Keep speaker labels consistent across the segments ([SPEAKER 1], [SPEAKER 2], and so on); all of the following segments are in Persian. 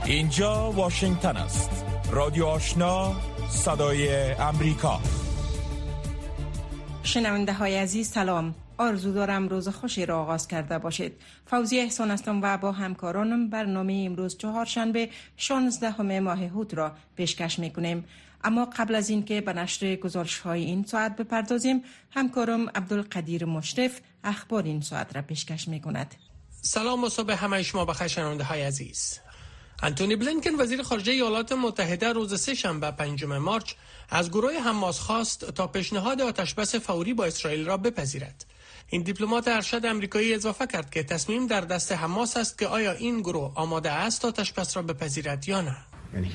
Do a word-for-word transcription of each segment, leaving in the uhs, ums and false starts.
[SPEAKER 1] اینجا واشنگتن است. رادیو آشنا، صدای امریکا.
[SPEAKER 2] شنونده های عزیز سلام. آرزو دارم روز خوشی را آغاز کرده باشید. فوزی احسان هستم و با همکارانم برنامه امروز چهارشنبه شانزدهم ماه هوت را پیشکش میکنیم. اما قبل از این که به نشر گزارش های این ساعت بپردازیم، همکارم عبدالقدیر مشرف اخبار این ساعت را پیشکش میکند.
[SPEAKER 3] سلام و صبح همه شما بخیر شنونده های عزیز. انتونی بلینکن وزیر خارجه ایالات متحده روز سه شنبه پنجم مارچ از گروه حماس خواست تا پیشنهاد آتشبس فوری با اسرائیل را بپذیرد. این دیپلمات ارشد آمریکایی اضافه کرد که تصمیم در دست حماس است که آیا این گروه آماده است آتشبس را بپذیرد یا نه.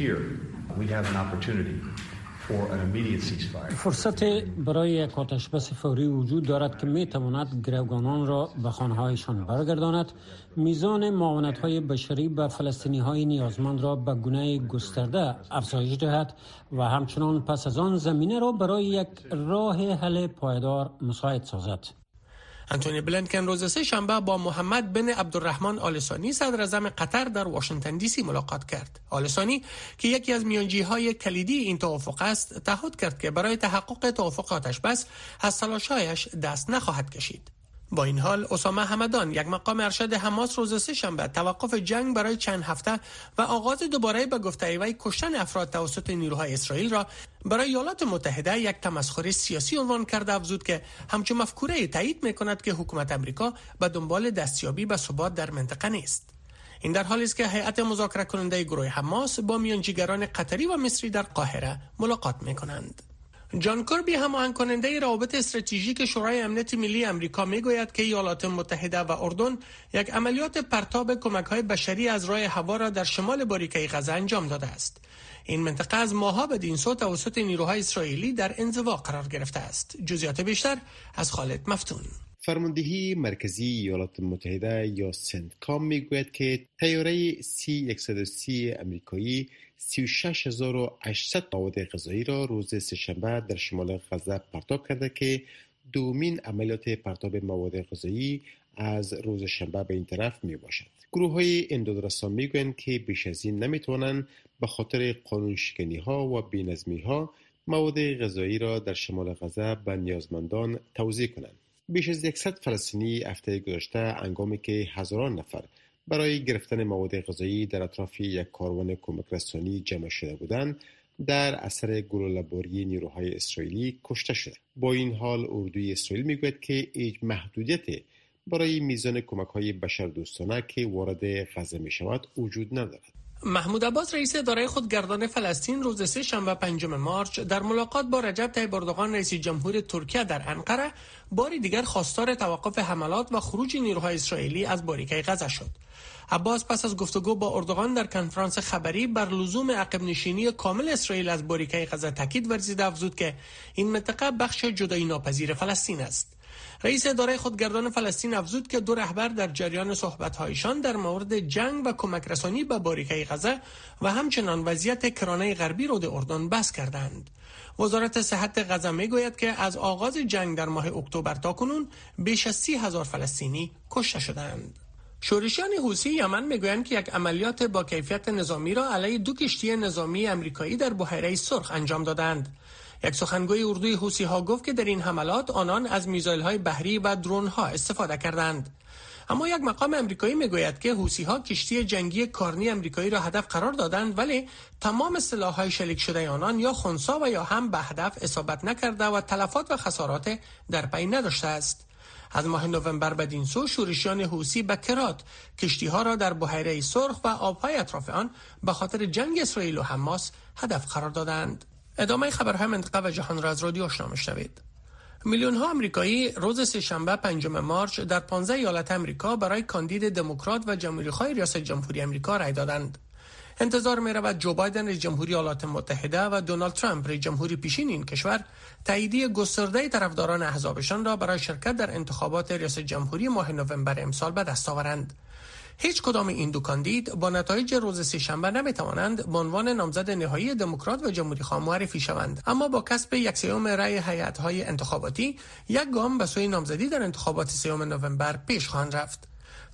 [SPEAKER 4] فرصت برای یک آتشبس فوری وجود دارد که می تواند گروگانان را به خانه‌هایشان برگرداند، میزان معاونت‌های بشری به فلسطینی‌های نیازمند را به گونه گسترده افزایش دهد و همچنان پس از آن زمینه را برای یک راه حل پایدار مساعد سازد.
[SPEAKER 3] انتونی بلینکن روز سه شنبه با محمد بن عبدالرحمن آل ثانی صدر اعظم قطر در واشنگتن دی سی ملاقات کرد. آل ثانی که یکی از میانجی‌های کلیدی این توافق است، تعهد کرد که برای تحقق توافق آتشبس از تلاش‌هایش دست نخواهد کشید. با این حال اسامه همدان، یک مقام ارشد حماس، روز سه شنبه توقف جنگ برای چند هفته و آغاز دوباره به گفته وی کشتن افراد توسط نیروهای اسرائیل را برای ایالات متحده یک تمسخر سیاسی عنوان کرده، افزود که همچون مفکوره تایید می‌کند که حکومت آمریکا به دنبال دستیابی به ثبات در منطقه نیست. این در حالی است که هیئت مذاکره کننده گروه حماس با میانجیگران قطری و مصری در قاهره ملاقات می‌کنند. جان کربی، هماهنگ کننده روابط استراتژیک شورای امنیت ملی آمریکا، میگوید که ایالات متحده و اردن یک عملیات پرتاب کمک‌های بشری از راه هوا را در شمال باریکه غزه انجام داده است. این منطقه از ماه‌ها بدین سو توسط نیروهای اسرائیلی در انزوا قرار گرفته است. جزئیات بیشتر از خالد مفتون.
[SPEAKER 5] فرماندهی مرکزی ایالات متحده یا سنتکام میگوید که طیاره سی صد و سی امریکایی سی و شش هزار و هشتصد مواد غذایی را روز سه‌شنبه در شمال غزه پرتاب کرده که دومین عملیات پرتاب مواد غذایی از روز شنبه به این طرف می باشد. گروه های امدادرسان می گویند که بیش از این نمی توانند به خاطر قانون شکنی ها و بی‌نظمی ها مواد غذایی را در شمال غزه به نیازمندان توزیع کنند. بیش از صد فلسطینی هفته گذشته هنگامی که هزاران نفر برای گرفتن مواد غذایی در اطراف یک کاروان کمک رسانی جمع شده بودند، در اثر گلوله‌باری نیروهای اسرائیلی کشته شده. با این حال اردوی اسرائیل میگوید که هیچ محدودیتی برای میزان کمک‌های بشردوستانه که وارد غزه می‌شود وجود ندارد.
[SPEAKER 3] محمود عباس، رئیس اداره خودگردان فلسطین، روز سه شنبه پنجم مارچ در ملاقات با رجب طیب اردوغان رئیس جمهور ترکیه در انقره باری دیگر خواستار توقف حملات و خروج نیروهای اسرائیلی از باریکه غزه شد. عباس پس از گفتگو با اردوغان در کنفرانس خبری بر لزوم عقب نشینی کامل اسرائیل از باریکه غزه تاکید ورزیده، افزود که این منطقه بخش جدایی ناپذیر فلسطین است. رئیس اداره خودگردان فلسطین افزود که دو رهبر در جریان صحبت‌هایشان در مورد جنگ و کمک رسانی به باریکه غزه و همچنان وضعیت کرانه غربی رود اردن بحث کردند. وزارت صحت غزه میگوید که از آغاز جنگ در ماه اکتبر تا کنون بیش از سی هزار فلسطینی کشته شدند. شورشیان حوثی یمن میگویند که یک عملیات با کیفیت نظامی را علیه دو کشتی نظامی آمریکایی در بحیره سرخ انجام دادند. یک سخنگوی اردوی حوثی ها گفت که در این حملات آنان از میزایل های بحری و درون ها استفاده کردند. اما یک مقام آمریکایی میگوید که حوثی ها کشتی جنگی کارنی آمریکایی را هدف قرار دادند، ولی تمام سلاح‌های شلیک شده آنان یا خنثی و یا هم به هدف اصابت نکرده و تلفات و خسارات در پی نداشته است. از ماه نوامبر بدین سو شورشیان حوثی به کرات کشتی ها را در بحیره سرخ و آبهای اطراف آن به خاطر جنگ اسرائیل و حماس هدف قرار دادند. ادامه خبرهای منطقه و جهان را از رادیو آشنا میشنوید. میلیون ها آمریکایی روز سه‌شنبه پنجم مارچ در پانزده ایالت آمریکا برای کاندید دموکرات و جمهوری‌خواه ریاست جمهوری آمریکا رای دادند. انتظار می رود جو بایدن رئیس جمهوری ایالات متحده و دونالد ترامپ رئیس جمهوری پیشین این کشور تاییدیه گسترده طرفداران احزابشان را برای شرکت در انتخابات ریاست جمهوری ماه نوامبر امسال به دست آورند. هیچ کدام این دو کاندید با نتایج روز سه‌شنبه نمیتوانند به عنوان نامزد نهایی دموکرات و جمهوری‌خواه معرفی شوند، اما با کسب یک سوم رأی هیئت‌های انتخاباتی یک گام به سوی نامزدی در انتخابات سوم نوامبر پیش خواهند رفت.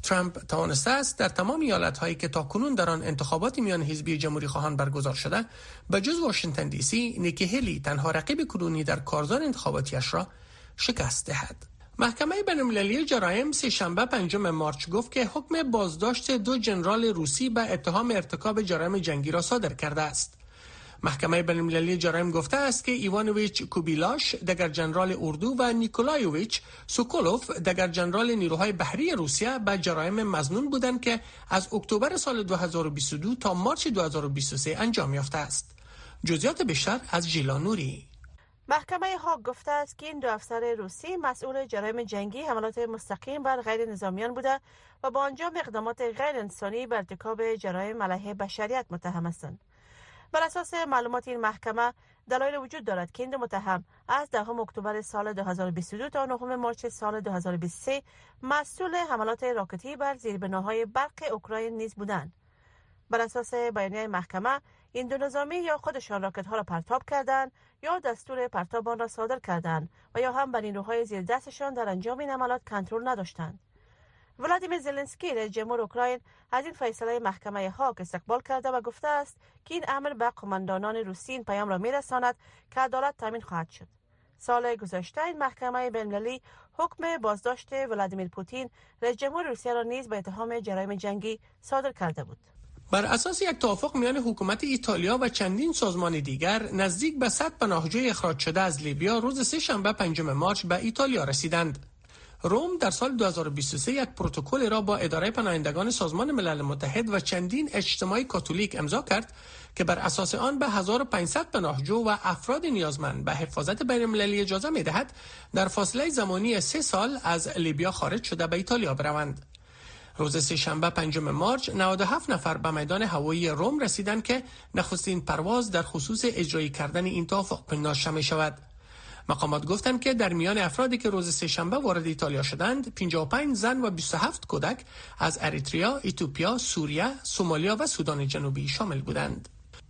[SPEAKER 3] ترامپ توانسته است در تمام ایالت‌هایی که تاکنون در آن انتخابات میان حزبی جمهوری خواهان برگزار شده به جز واشنگتن دی سی نیکی هلی تنها رقیب کنونی در کارزار انتخاباتیش را شکست دهد. محکمه بین‌المللی جرایم سه شنبه پنجم مارچ گفت که حکم بازداشت دو ژنرال روسی به اتهام ارتکاب جرایم جنگی را صادر کرده است. محکمه بین‌المللی جرایم گفته است که ایوانویچ کوبیلاش دگر ژنرال اردو و نیکولایوویچ سوکولوف دگر ژنرال نیروهای بحری روسیه به جرایم مظنون بودند که از اکتبر سال دو هزار و بیست و دو تا مارچ دو هزار و بیست و سه انجام یافته است. جزئیات بیشتر از ژیلا نوری.
[SPEAKER 6] محکمه هاگ گفته است که این دو افسر روسی مسئول جرایم جنگی، حملات مستقیم بر غیر نظامیان بوده و با انجام اقدامات غیر انسانی بر ارتکاب جرایم علیه بشریت متهم هستند. بر اساس معلومات این محکمه دلایل وجود دارد که این دو متهم از دهم اکتبر سال دو هزار و بیست و دو تا نهم مارچ سال دو هزار و بیست و سه مسئول حملات راکتی بر زیربناهای برق اوکراین نیز بودند. بر اساس بیانیه محکمه این دو نظامی یا خودشان راکت ها را پرتاب کردند یا دستور پرتاب آن را صادر کردند و یا هم بر نیروهای زیر دستشان در انجام این عملیات کنترل نداشتند. ولادیمیر زلنسکی رئیس جمهور اوکراین از این فیصله محکمه هاگ استقبال کرده و گفته است که این امر به قماندانان روسی این پیام را میرساند که عدالت تامین خواهد شد. سال گذشته این محکمه بین‌المللی حکم بازداشت ولادیمیر پوتین رئیس جمهور روسیه را نیز به اتهام جرایم جنگی صادر کرده بود.
[SPEAKER 3] بر اساس یک توافق میان حکومت ایتالیا و چندین سازمان دیگر، نزدیک به صد پناهجوی اخراج شده از لیبیا روز سه شنبه پنجم مارچ به ایتالیا رسیدند. روم در سال دو هزار و بیست و سه یک پروتکل را با اداره پناهندگان سازمان ملل متحد و چندین اجتماع کاتولیک امضا کرد که بر اساس آن به هزار و پانصد پناهجو و افراد نیازمند به حفاظت بین‌المللی اجازه می‌دهد در فاصله زمانی سه سال از لیبیا خارج شده به ایتالیا بروند. روز سه شنبه پنجم مارچ نود و هفت نفر به میدان هوایی روم رسیدند که نخستین پرواز در خصوص اجرایی کردن این توافق پنداشته می شود. مقامات گفتند که در میان افرادی که روز سه شنبه وارد ایتالیا شدند، پنجاه و پنج زن و بیست و هفت کودک از اریتریا، ایتوپیا، سوریه، سومالیا و سودان جنوبی شامل بودند.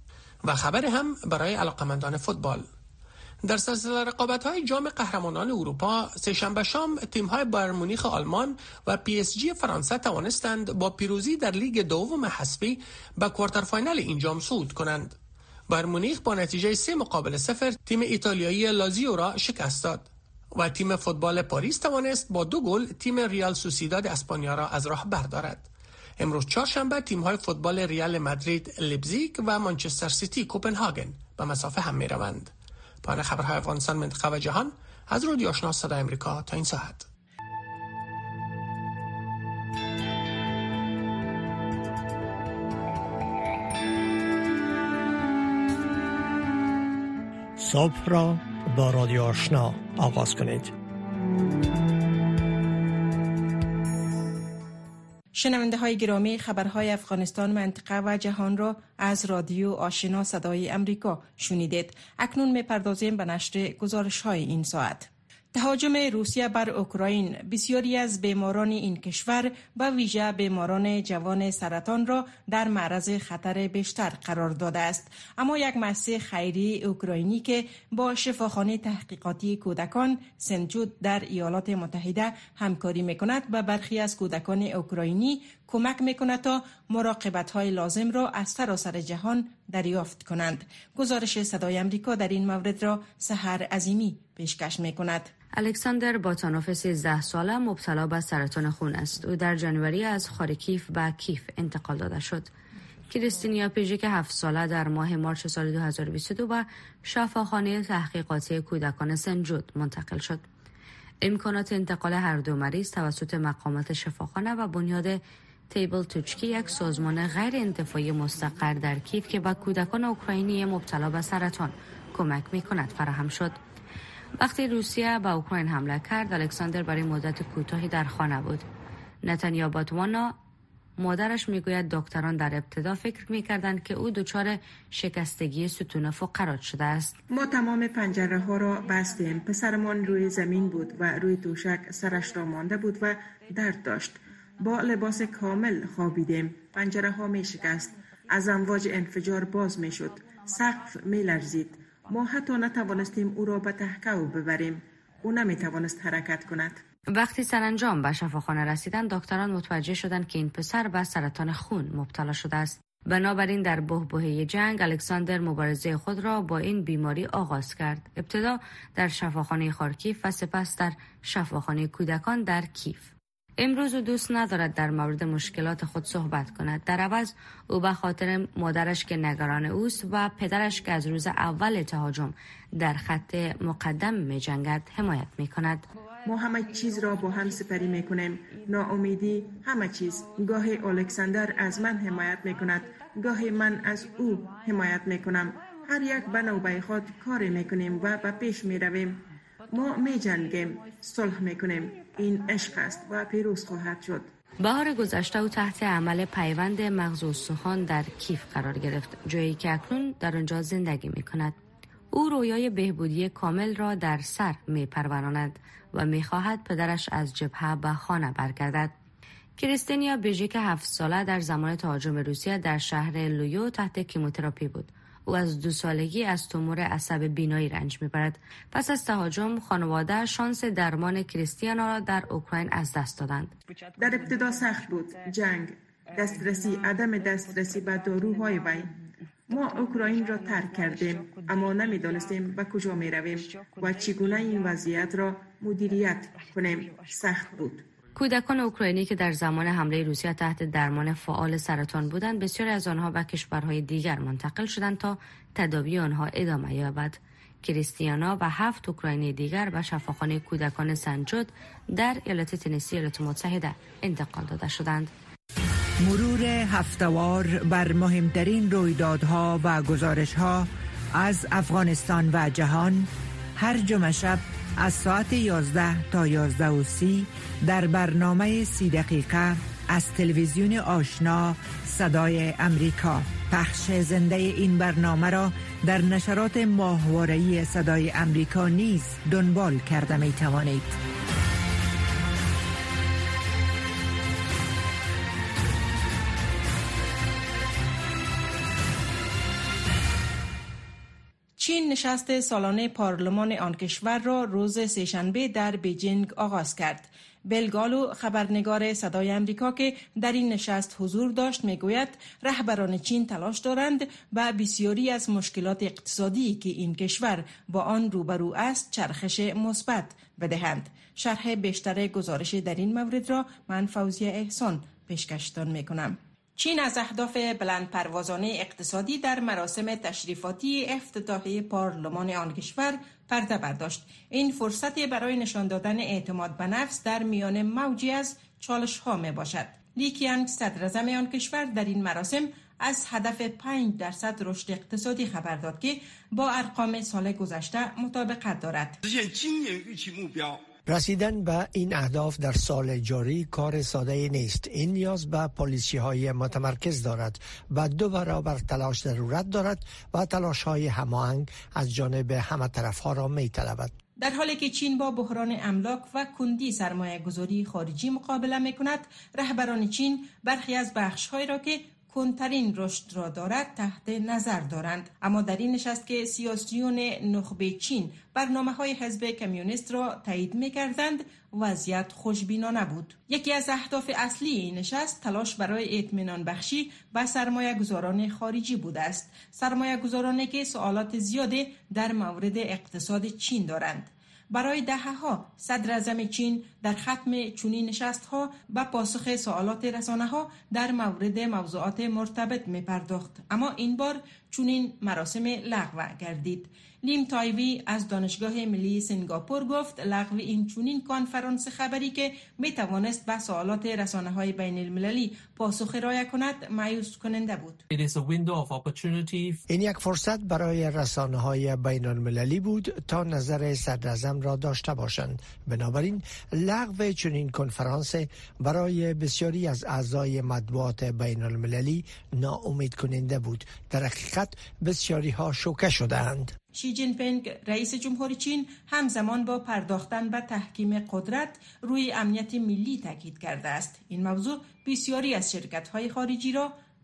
[SPEAKER 3] و خبر هم برای علاقمندان فوتبال. در سلسله رقابت‌های جام قهرمانان اروپا سه‌شنبه شام تیم‌های بایر مونیخ آلمان و پی اس جی فرانسه توانستند با پیروزی در لیگ دوم حذفی به کوارتر فاینال این جام صعود کنند. بایر مونیخ با نتیجه سه مقابل صفر تیم ایتالیایی لازیو را شکست داد و تیم فوتبال پاریس توانست با دو گل تیم ریال سوسیداد اسپانیا را از راه بردارد. امروز چهارشنبه تیم‌های فوتبال ریال مادرید لیپزیگ و منچستر سیتی کوپنهاگن به مسافه هم می‌روند. پایان خبرهای افغانستان، منطقه و جهان از رادیو آشنا صدای آمریکا تا این ساعت.
[SPEAKER 7] صبح را با رادیو آشنا آغاز کنید.
[SPEAKER 2] شنونده های گرامی، خبرهای افغانستان، منطقه و جهان را از رادیو آشنا صدای امریکا شنیدید. اکنون می‌پردازیم به نشر گزارش های این ساعت. تهاجم روسیه بر اوکراین بسیاری از بیماران این کشور و ویژه بیماران جوان سرطان را در معرض خطر بیشتر قرار داده است. اما یک مؤسسه خیریه اوکراینی که با شفاخانه تحقیقاتی کودکان سنت جود در ایالات متحده همکاری میکند و برخی از کودکان اوکراینی کمک میکند تا مراقبت‌های لازم را از سراسر جهان دریافت کنند. گزارش صدای آمریکا در این مورد را سحر عظیمی پیشکش میکند.
[SPEAKER 8] الکساندر باتانوف سیزده ساله مبتلا به سرطان خون است. او در جنوری از خارکیف به کیف انتقال داده شد. کریستینیا پیژیک هفت ساله در ماه مارچ سال دو هزار و بیست و دو به شفاخانه تحقیقاتی کودکان سنت جود منتقل شد. امکانات انتقال هر دو مریض توسط مقامات شفاخانه و بنیاد تیبل توچکی، یک سازمان غیر انتفاعی مستقر در کیف که به کودکان اوکراینی مبتلا به سرطان کمک می‌کند فراهم شد. وقتی روسیه به اوکراین حمله کرد، الکساندر برای مدت کوتاهی در خانه بود. نتانیا باتوانا مادرش میگوید دکتران در ابتدا فکر میکردند که او دچار شکستگی ستون فقرات شده است.
[SPEAKER 2] ما تمام پنجره ها را بستیم. پسرمان روی زمین بود و روی توشک سرش را مانده بود و درد داشت. با لباس کامل خوابیدیم. پنجره ها می شکست. از امواج انفجار باز می شد. سقف می لرزید. ما حتی نتوانستیم او را به تهکو ببریم. او نمیتوانست حرکت کند.
[SPEAKER 8] وقتی سرانجام به شفاخانه رسیدند، دکتران متوجه شدند که این پسر به سرطان خون مبتلا شده است. بنابراین در بحبوحه جنگ الکساندر مبارزه خود را با این بیماری آغاز کرد. ابتدا در شفاخانه خارکیف و سپس در شفاخانه کودکان در کیف. امروز او دوست ندارد در مورد مشکلات خود صحبت کند. در عوض او به خاطر مادرش که نگران اوست و پدرش که از روز اول تهاجم در خط مقدم می جنگد حمایت می کند.
[SPEAKER 2] ما همه چیز را با هم سپری می کنیم. ناامیدی، همه چیز. گاهی الکساندر از من حمایت می کند، گاهی من از او حمایت می کنم. هر یک به نوبه خود کاری می کنیم و به پیش می رویم. ما می جنگیم، صلح می کنیم. این عشق است و پیروز خواهد شد.
[SPEAKER 8] بهار گذشته او تحت عمل پیوند مغز و استخوان در کیف قرار گرفت، جایی که اکنون در آنجا زندگی می کند. او رویای بهبودی کامل را در سر می پروراند و می خواهد پدرش از جبهه به خانه برگردد. کریستینیا بیژیک هفت ساله در زمان تهاجم روسیه در شهر لویو تحت کیموتراپی بود. او از دو سالگی از تومور عصب بینایی رنج می‌برد. پس از تهاجم خانواده شانس درمان کریستیانا را در اوکراین از دست دادند.
[SPEAKER 2] در ابتدا سخت بود. جنگ، دسترسی، عدم دسترسی به داروهای وی. ما اوکراین را ترک کردیم، اما نمی‌دانستیم به کجا می‌رویم و چگونه این وضعیت را مدیریت کنیم. سخت بود.
[SPEAKER 8] کودکان اوکراینی که در زمان حمله روسیه تحت درمان فعال سرطان بودند، بسیاری از آنها به کشورهای دیگر منتقل شدند تا تداوی آنها ادامه یابد. کریستیانا و هفت اوکراینی دیگر به شفاخانه کودکان سنجود در ایالت تنسی ایالات متحده انتقال داده شدند.
[SPEAKER 9] مرور هفته‌وار بر مهمترین رویدادها و گزارش‌ها از افغانستان و جهان هر جمعه شب از ساعت یازده تا یازده و سی در برنامه سی دقیقه از تلویزیون آشنا صدای امریکا. پخش زنده این برنامه را در نشرات ماهواره‌ای صدای امریکا نیز دنبال کرده می توانید.
[SPEAKER 2] چین نشست سالانه پارلمان آن کشور را روز سه‌شنبه در بیجینگ آغاز کرد. بلگالو خبرنگار صدای امریکا که در این نشست حضور داشت میگوید رهبران چین تلاش دارند با بسیاری از مشکلات اقتصادی که این کشور با آن روبرو است چرخش مثبت بدهند. شرح بیشتر گزارش در این مورد را من فوزیه احسان پیشکشتان میکنم. چین از اهداف بلند پروازانه اقتصادی در مراسم تشریفاتی افتتاحیه پارلمان آن کشور پرده برداشت. این فرصتی برای نشان دادن اعتماد به نفس در میان موجی از چالش ها می باشد. لی کیانگ صدر اعظم آن کشور در این مراسم از هدف پنج درصد رشد اقتصادی خبر داد که با ارقام سال گذشته مطابقت دارد.
[SPEAKER 7] رسیدن به این اهداف در سال جاری کار ساده نیست. این نیاز به پالیسی های متمرکز دارد و دو برابر تلاش ضرورت دارد و تلاش های هماهنگ از جانب همه طرف ها را می طلبد.
[SPEAKER 2] در حالی که چین با بحران املاک و کندی سرمایه گذاری خارجی مقابله می کند، رهبران چین برخی از بخش های را که کندترین رشد را دارد تحت نظر دارند. اما در این نشست که سیاسیون نخبه چین برنامه‌های حزب کمونیست را تایید می‌کردند، وضعیت خوشبینانه بود. یکی از اهداف اصلی این نشست تلاش برای اطمینان بخشی به سرمایه‌گذاران خارجی بوده است. سرمایه‌گذارانی که سوالات زیادی در مورد اقتصاد چین دارند. برای دهه‌ها صدر اعظم چین در ختم چنین نشست‌ها به پاسخ سوالات رسانه‌ها در مورد موضوعات مرتبط می‌پرداخت، اما این بار چنین مراسم لغو گردید. لیم تایوی از دانشگاه ملی سنگاپور گفت لغو این چنین کنفرانس خبری که می‌توانست به سوالات رسانه‌های بین‌المللی پاسخ ارائه کند مایوس کننده بود.
[SPEAKER 7] این یک فرصت برای رسانه‌های بین‌المللی بود تا نظر صدر اعظم را داشته باشند. بنابراین لغو چنین کنفرانس برای بسیاری از اعضای مطبوعات بین‌المللی ناامید کننده بود. در حقیقت بسیاری ها شوکه شدند.
[SPEAKER 2] شی جین پینگ رئیس جمهوری چین همزمان با پرداختن به تحکیم قدرت روی امنیت ملی تاکید کرده است. این موضوع بسیاری از شرکت‌های خارجی را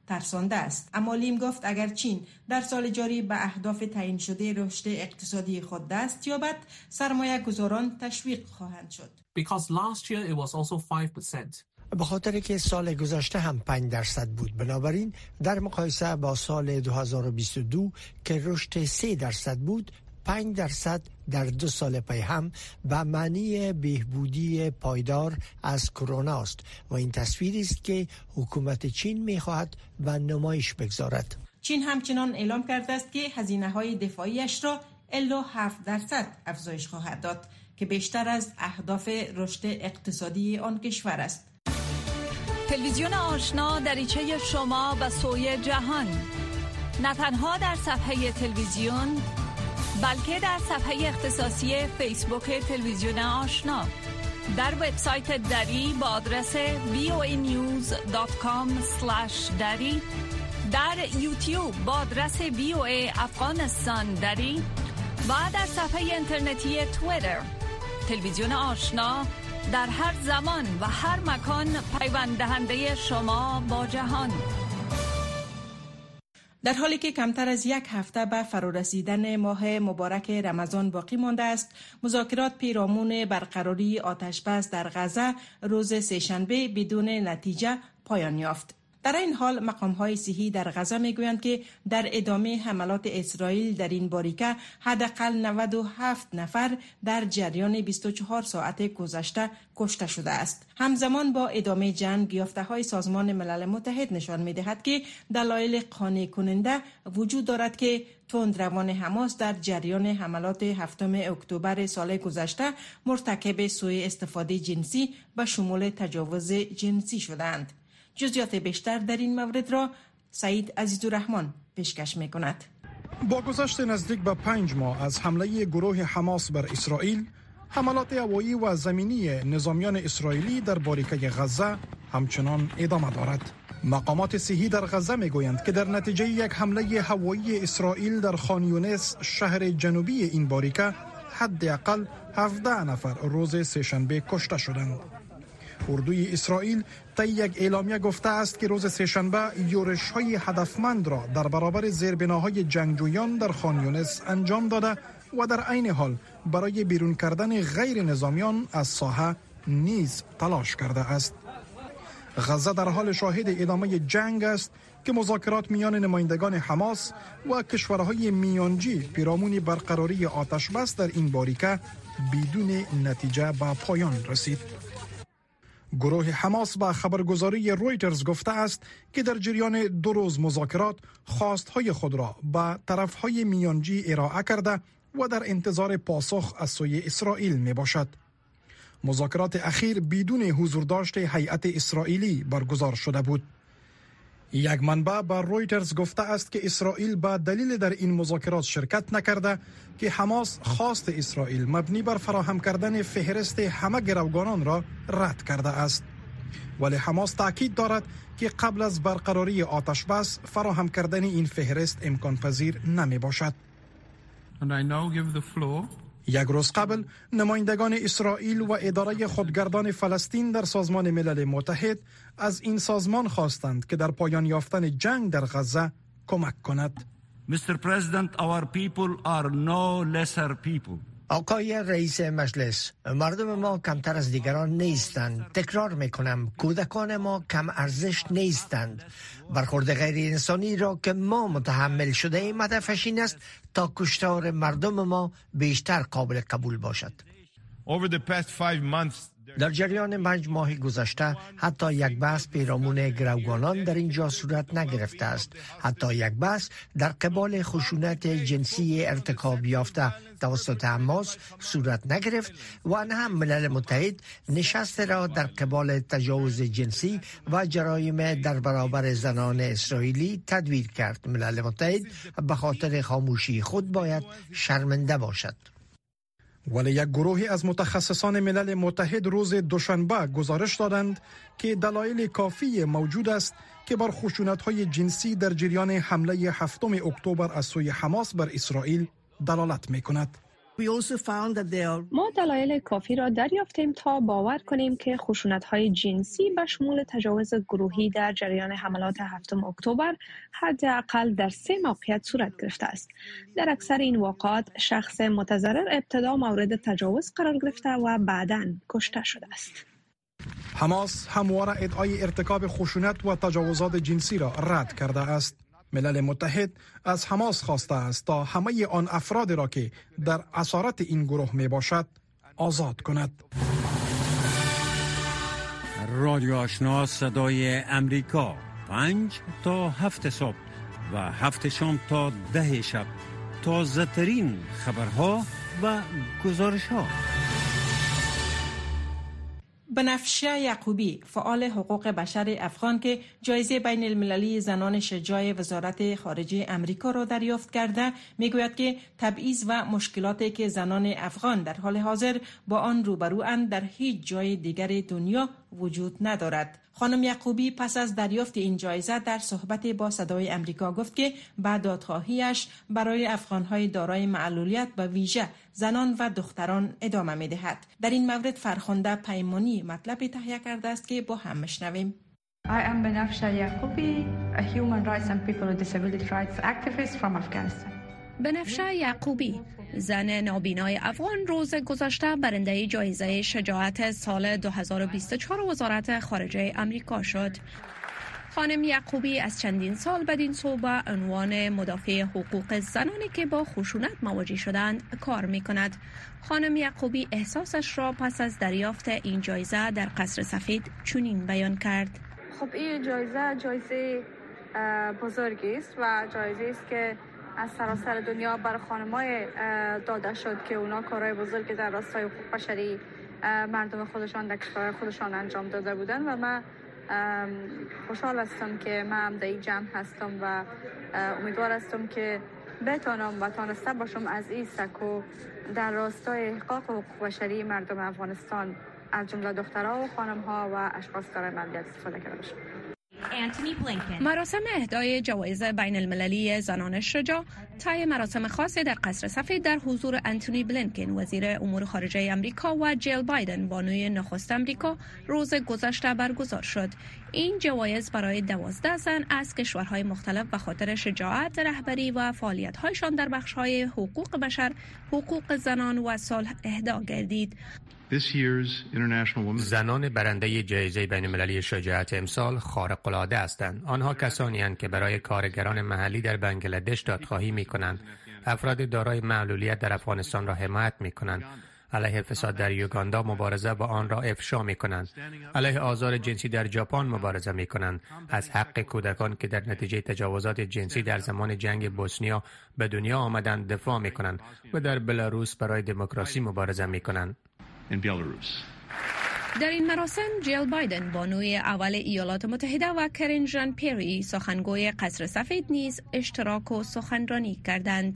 [SPEAKER 2] ترسانده است. اما لیم گفت اگر چین در سال جاری به اهداف تعیین شده رشد اقتصادی خود دست یابد، سرمایه گذاران تشویق خواهند شد.
[SPEAKER 10] Because last year it was also five percent.
[SPEAKER 7] به خاطر که سال گذشته هم پنج درصد بود، بنابراین در مقایسه با سال دو هزار و بیست و دو که رشد سه درصد بود، پنج درصد در دو سال پی هم به معنی بهبودی پایدار از کرونا است و این تصویری است که حکومت چین می‌خواهد به نمایش بگذارد.
[SPEAKER 2] چین همچنان اعلام کرده است که هزینه‌های دفاعیش را الی هفت درصد افزایش خواهد داد که بیشتر از اهداف رشد اقتصادی آن کشور است.
[SPEAKER 11] تلویزیون آشنا دریچه شما به سوی جهان، نه تنها در صفحه تلویزیون بلکه در صفحه اختصاصی فیسبوک تلویزیون آشنا، در وبسایت دری با آدرس وی او ای نیوز دات کام اسلش دری، در یوتیوب با آدرس وی او ای افغانستان دری و در صفحه اینترنتی توییتر. تلویزیون آشنا در هر زمان و هر مکان پیوند دهنده شما با جهان.
[SPEAKER 2] در حالی که کمتر از یک هفته به فرارسیدن ماه مبارک رمضان باقی مانده است، مذاکرات پیرامون برقراری آتشبس در غزه روز سه‌شنبه بدون نتیجه پایان یافت. در این حال مقام‌های صحی در غزه می‌گویند که در ادامه حملات اسرائیل در این باریکه حداقل نود و هفت نفر در جریان بیست و چهار ساعت گذشته کشته شده است. همزمان با ادامه جنگ، یافته‌های سازمان ملل متحد نشان می‌دهد که دلایل قانع کننده وجود دارد که تندروان حماس در جریان حملات هفتم اکتبر سال گذشته مرتکب سوء استفاده جنسی و شمول تجاوز جنسی شدند. جزئیات بیشتر در این مورد را سعید عزیزالرحمن پیشکش می‌کند.
[SPEAKER 12] با گذشت نزدیک به پنج ماه از حمله گروه حماس بر اسرائیل، حملات هوایی و زمینی نظامیان اسرائیلی در باریکه غزه همچنان ادامه دارد. مقامات صحی در غزه میگویند که در نتیجه یک حمله هوایی اسرائیل در خان یونس، شهر جنوبی این باریکه، حداقل هفده نفر روز سه‌شنبه کشته شدند. اردوی اسرائیل طی یک اعلامیه گفته است که روز سه‌شنبه یورش‌های هدفمند را در برابر زیربناهای جنگجویان در خان یونس انجام داده و در عین حال برای بیرون کردن غیر نظامیان از ساحه نیز تلاش کرده است. غزه در حال شاهد ادامه جنگ است که مذاکرات میان نمایندگان حماس و کشورهای میانجی پیرامون برقراری آتشبس در این باریکه بدون نتیجه به پایان رسید. گروه حماس با خبرگزاری رویترز گفته است که در جریان دو روز مذاکرات خواستهای خود را به طرفهای میانجی ارائه کرده و در انتظار پاسخ از سوی اسرائیل می باشد. مذاکرات اخیر بدون حضور داشت هیئت اسرائیلی برگزار شده بود. یک منبع به رویترز گفته است که اسرائیل به دلیل در این مذاکرات شرکت نکرده که حماس خواست اسرائیل مبنی بر فراهم کردن فهرست همه گروگانان را رد کرده است. ولی حماس تاکید دارد که قبل از برقراری آتش بس فراهم کردن این فهرست امکان پذیر نمی باشد. یک روز قبل نمایندگان اسرائیل و اداره خودگردان فلسطین در سازمان ملل متحد از این سازمان خواستند که در پایان یافتن جنگ در غزه کمک کند.
[SPEAKER 13] Mister President, our people are no lesser people.
[SPEAKER 7] آقای رئیس مجلس، مردم ما کمتر از دیگران نیستند. تکرار میکنم، کودکان ما کم ارزش نیستند. برخورد غیر انسانی را که ما متحمل شده ایم هدفش این است تا کشتار مردم ما بیشتر قابل قبول باشد.
[SPEAKER 14] Over the past five months
[SPEAKER 7] در جریان پنج ماه گذشته حتی یک بحث پیرامون گروگانان در اینجا صورت نگرفته است. حتی یک بحث در قبال خشونت جنسی ارتکاب یافته توسط حماس صورت نگرفت و نه هم ملل متحد نشست را در قبال تجاوز جنسی و جرایم در برابر زنان اسرائیلی تدویر کرد. ملل متحد به خاطر خاموشی خود باید شرمنده باشد.
[SPEAKER 12] ولی یک گروهی از متخصصان ملل متحد روز دوشنبه گزارش دادند که دلایل کافی موجود است که بر خشونت‌های جنسی در جریان حمله هفتم اکتبر از سوی حماس بر اسرائیل دلالت می‌کند.
[SPEAKER 15] ما دلایل کافی را دریافتیم تا باور کنیم که خشونت‌های جنسی به شمول تجاوز گروهی در جریان حملات هفتم اکتبر حداقل در سه موقعیت صورت گرفته است. در اکثر این واقعات شخص متضرر ابتدا مورد تجاوز قرار گرفته و بعداً کشته شده است.
[SPEAKER 12] حماس همواره ادعای ارتکاب خشونت و تجاوزات جنسی را رد کرده است. ملل متحد از حماس خواسته است تا همه آن افراد را که در اسارت این گروه می باشد آزاد کند.
[SPEAKER 4] رادیو آشنا صدای امریکا، پنج تا هفت صبح و هفت شام تا ده شب، تازه ترین خبرها و گزارش ها.
[SPEAKER 2] بنفشه یعقوبی، فعال حقوق بشر افغان که جایزه بین المللی زنان شجاع وزارت خارجه امریکا را دریافت کرده، میگوید که تبعیض و مشکلاتی که زنان افغان در حال حاضر با آن روبرواند در هیچ جای دیگر دنیا وجود ندارد. خانم یعقوبی پس از دریافت این جایزه در صحبت با صدای امریکا گفت که به دادخواهیش برای افغانهای دارای معلولیت به ویژه زنان و دختران ادامه می‌دهد. در این مورد فرخنده پیمانی مطلبی تهیه کرده است که با هم میشنویم.
[SPEAKER 16] I am Benafsha Yaqubi, a human rights and people with disability rights activist from Afghanistan.
[SPEAKER 15] بنفشه یعقوبی، زن نابینای افغان، روز گذشته برنده جایزه شجاعت سال دو هزار و بیست و چهار وزارت خارجه امریکا شد. خانم یعقوبی از چندین سال بدین سو به عنوان مدافع حقوق زنانی که با خشونت مواجه شدند کار می کند. خانم یعقوبی احساسش را پس از دریافت این جایزه در قصر سفید چنین بیان کرد.
[SPEAKER 16] خب این جایزه جایزه بزرگی است و جایزه است که از سراسر دنیا بر خانم‌های داده شد که اونا کارهای بزرگی در راستای حقوق بشری مردم خودشان در کشور خودشان انجام داده بودن و من خوشحال هستم که من هم در این جمع هستم و امیدوار هستم که بتانم و تانسته باشم از این سکو در راستای احقاق حقوق بشری مردم افغانستان از جمله دخترها و خانم‌ها و اشخاص دارای معلولیت استفاده کرده باشم.
[SPEAKER 15] مراسم اهدای جوایز بین المللی زنان شجاع طی مراسم خاصی در قصر سفید در حضور انتونی بلینکن وزیر امور خارجه امریکا و جیل بایدن بانوی نخست امریکا روز گذشته برگزار شد. این جوایز برای دوازده زن از کشورهای مختلف به خاطر شجاعت، رهبری و فعالیت‌هایشان در بخش‌های حقوق بشر، حقوق زنان و صلح اهدا گردید.
[SPEAKER 17] زنان برنده جایزه بین المللی شجاعت امسال خارق‌العاده هستند. آنها کسانی هستند که برای کارگران محلی در بنگلادش دادخواهی می‌کنند، افراد دارای معلولیت در افغانستان را حمایت می‌کنند، علیه فساد در یوگاندا مبارزه با آن را افشا می‌کنند، علیه آزار جنسی در ژاپن مبارزه می‌کنند، از حق کودکان که در نتیجه تجاوزات جنسی در زمان جنگ بوسنیا به دنیا آمدند دفاع می‌کنند و در بلاروس برای دموکراسی مبارزه می‌کنند.
[SPEAKER 15] در این مراسم جیل بایدن بانوی اول ایالات متحده و کرین ژان پیری سخنگوی قصر سفید نیز اشتراک و سخنرانی کردند.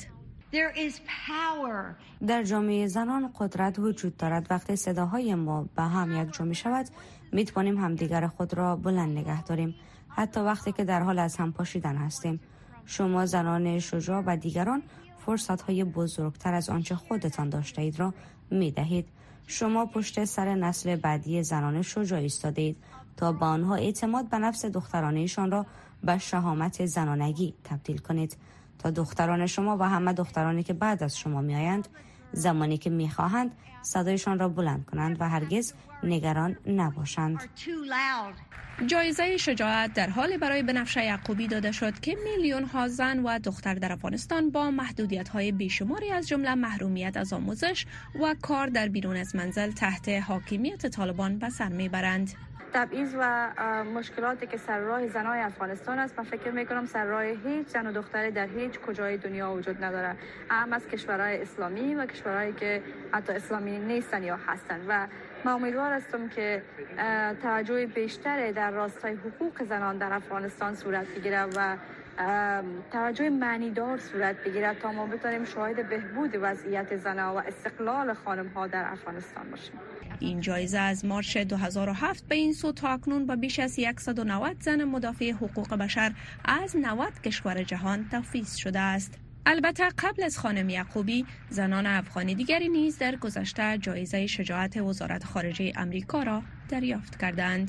[SPEAKER 8] در جامعه زنان قدرت وجود دارد. وقتی صداهای ما به هم یک جا می شود می توانیم همدیگر خود را بلند نگه داریم، حتی وقتی که در حال از هم پاشیدن هستیم. شما زنان شجاع و دیگران فرصت های بزرگتر از آنچه خودتان داشته اید را می دهید. شما پشت سر نسل بعدی زنان شجاع ایستاده اید تا با آنها اعتماد به نفس دخترانشان را به شهامت زنانگی تبدیل کنید، تا دختران شما و همه دخترانی که بعد از شما می آیند زمانی که می خواهند صدایشان را بلند کنند و هرگز نگران نباشند.
[SPEAKER 15] جایزه شجاعت در حال برای بنفشه یعقوبی داده شد که میلیون ها زن و دختر در افغانستان با محدودیت های بیشماری از جمله محرومیت از آموزش و کار در بیرون از منزل تحت حاکمیت طالبان به سر میبرند.
[SPEAKER 16] تبعیض و مشکلاتی که سر راه زنای افغانستان است، من فکر میکنم سر راه هیچ زن و دختری در هیچ کجای دنیا وجود نداره، هم از کشورهای اسلامی و کشورهایی که حتی اسلامی نیستن یا هستن. و من امیدوار هستم که توجه بیشتری در راستای حقوق زنان در افغانستان صورت بگیره و توجه معنیدار صورت بگیره تا ما بتونیم شاهد بهبود وضعیت زنان و استقلال خانم‌ها در افغانستان باشیم.
[SPEAKER 15] این جایزه از مارچ دو هزار و هفت به این سو تا اکنون به بیش از صد و نود زن مدافع حقوق بشر از نود کشور جهان تفویض شده است. البته قبل از خانم یعقوبی زنان افغانی دیگری نیز در گذشته جایزه شجاعت وزارت خارجه امریکا را دریافت کردند.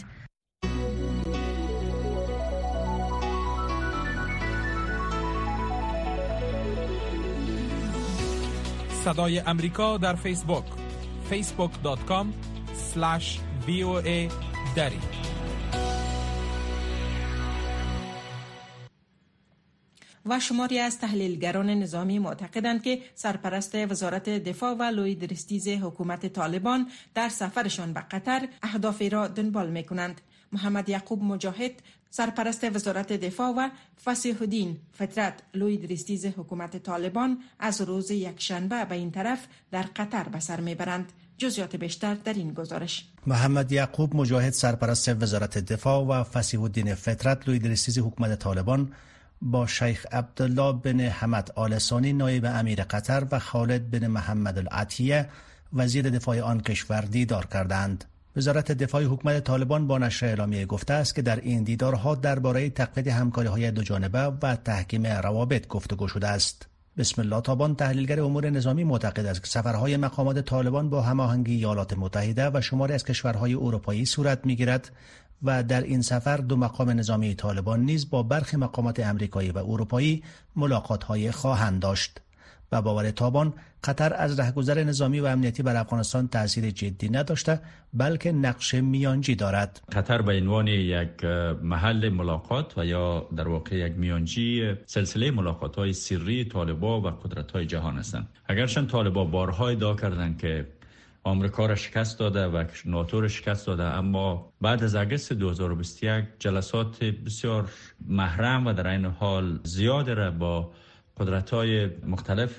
[SPEAKER 1] صدای امریکا در فیسبوک فیسبوک دات کام اسلش وی او ای دری.
[SPEAKER 2] و شماری از تحلیلگران نظامی معتقدند که سرپرست وزارت دفاع و لوید ریستیز حکومت طالبان در سفرشان به قطر اهدافی را دنبال می‌کنند. محمد یعقوب مجاهد سرپرست وزارت دفاع و فصیح الدین فطرت لوید ریستیز حکومت طالبان از روز یکشنبه به این طرف در قطر به سر میبرند. جزئیات بیشتر در این گزارش.
[SPEAKER 18] محمد یعقوب مجاهد سرپرست وزارت دفاع و فصیح الدین فطرت لوید ریستیز حکومت طالبان با شیخ عبدالله بن حمد آل ثانی نایب امیر قطر و خالد بن محمد العطیه وزیر دفاع آن کشور دیدار کردند. وزارت دفاع حکومت طالبان با نشر اعلامیه گفته است که در این دیدارها درباره تقویت همکاری‌های دوجانبه و تحکیم روابط گفتگو شده است. بسم الله تابان تحلیلگر امور نظامی معتقد است که سفرهای مقامات طالبان با هماهنگی ایالات متحده و شماری از کشورهای اروپایی صورت می‌گیرد و در این سفر دو مقام نظامی طالبان نیز با برخی مقامات امریکایی و اروپایی ملاقات‌های خواهند داشت. به باور تابان قطر از رهگذر نظامی و امنیتی بر افغانستان تأثیر جدی نداشته بلکه نقش میانجی دارد.
[SPEAKER 19] قطر به عنوان یک محل ملاقات و یا در واقع یک میانجی سلسله ملاقات‌های سری طالبان و قدرت‌های جهان هستند. اگرچه طالبان بارها ادعا کردند که آمریکا را شکست داده و ناتو را شکست داده، اما بعد از آگوست دو هزار و بیست و یک جلسات بسیار محرم و در این حال زیاد را با قدرت‌های مختلف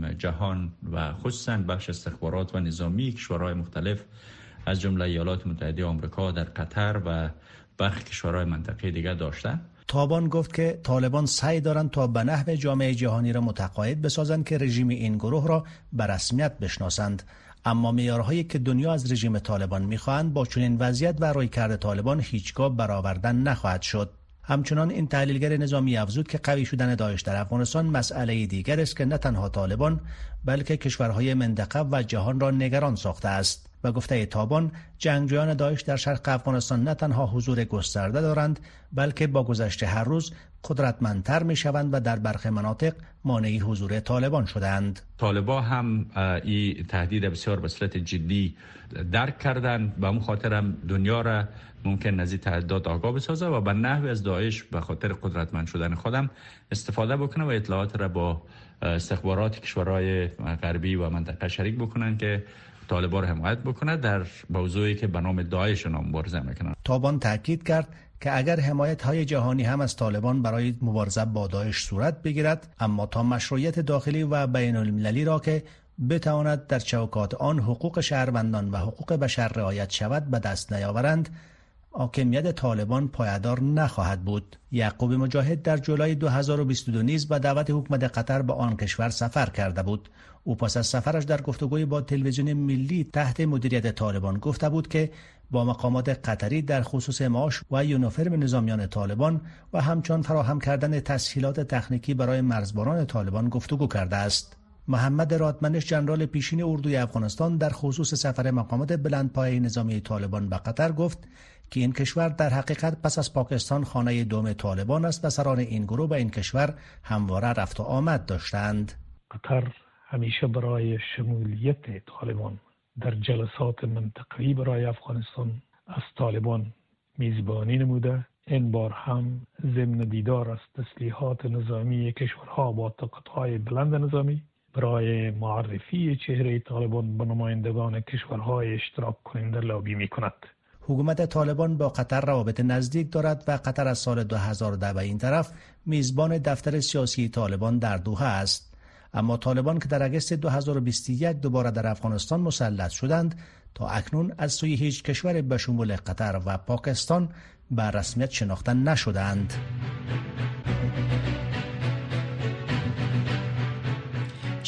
[SPEAKER 19] جهان و خصوصاً بخش استخبارات و نظامی کشورهای مختلف از جمله ایالات متحده آمریکا در قطر و برخی کشورهای منطقه دیگر داشتند.
[SPEAKER 18] تابان گفت که طالبان سعی دارند تا به نحو جامعه جهانی را متقاعد بسازند که رژیم این گروه را به رسمیت بشناسند، اما معیارهایی که دنیا از رژیم طالبان می‌خواهند با چنین وضعیت و رویکرد طالبان هیچگاه برآوردن نخواهد شد. همچنان این تحلیلگر نظامی افزود که قوی شدن داعش در افغانستان مسئله دیگر است که نه تنها طالبان بلکه کشورهای منطقه و جهان را نگران ساخته است. و گفته تابان جنگجویان داعش در شرق افغانستان نه تنها حضور گسترده دارند بلکه با گذشت هر روز قدرتمندتر می شوند و در برخی مناطق مانع حضور طالبان شدند.
[SPEAKER 19] طالبان هم این تهدید بسیار به صورت جدی درک کردند، به اون خاطر هم دنیا را ممکن از این تهدیدات آگاه بسازه و به نحو از داعش به خاطر قدرتمند شدن خودم استفاده بکنه و اطلاعات را با استخبارات کشورهای غربی و منطقه شریک بکنن که طالبان را حمایت بکنه در موضوعی که به نام داعش نام مبارزه میکنن.
[SPEAKER 18] تابان تاکید کرد که اگر حمایت های جهانی هم از طالبان برای مبارزه با داعش صورت بگیرد، اما تا مشروعیت داخلی و بین المللی را که بتواند در چوکات آن حقوق شهروندان و حقوق بشر رعایت شود به دست نیاورند، حاکمیت طالبان پایدار نخواهد بود. یعقوب مجاهد در جولای دو هزار و بیست و دو نیز به دعوت حکومت قطر به آن کشور سفر کرده بود. او پس از سفرش در گفتگوی با تلویزیون ملی تحت مدیریت طالبان گفته بود که با مقامات قطری در خصوص معاش و یونیفرم نظامیان طالبان و همچنان فراهم کردن تسهیلات تکنیکی برای مرزبانان طالبان گفتگو کرده است. محمد رادمنش جنرال پیشین اردوی افغانستان در خصوص سفر مقامات بلندپایه نظامی طالبان به قطر گفت که این کشور در حقیقت پس از پاکستان خانه دوم طالبان است و سران این گروه به این کشور همواره رفت و آمد داشتند.
[SPEAKER 20] قطر همیشه برای شمولیت طالبان در جلسات منطقه‌ای برای افغانستان از طالبان میزبانی نموده. این بار هم ضمن دیدار از تسلیحات نظامی کشورها با طاقت‌های بلند نظامی برای معرفی چهره طالبان به نمایندگان کشورهای اشتراک کننده لابی می‌کند.
[SPEAKER 18] حکومت طالبان با قطر روابط نزدیک دارد و قطر از سال دو هزار و ده به این طرف میزبان دفتر سیاسی طالبان در دوحه است. اما طالبان که در آگوست دو هزار و بیست و یک دوباره در افغانستان مسلط شدند، تا اکنون از سوی هیچ کشور به شمول قطر و پاکستان به رسمیت شناخته نشدند.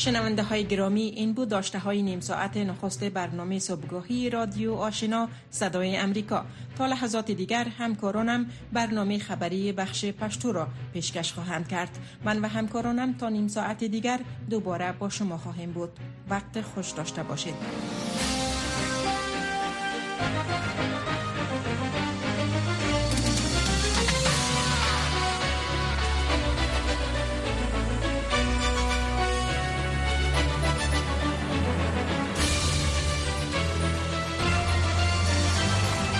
[SPEAKER 2] شنونده های گرامی، این بود داشته های نیم ساعت نخست برنامه صبحگاهی رادیو آشنا صدای امریکا. تا لحظات دیگر همکارانم برنامه خبری بخش پشتو را پیشکش خواهند کرد. من و همکارانم تا نیم ساعت دیگر دوباره با شما خواهیم بود. وقت خوش داشته باشید.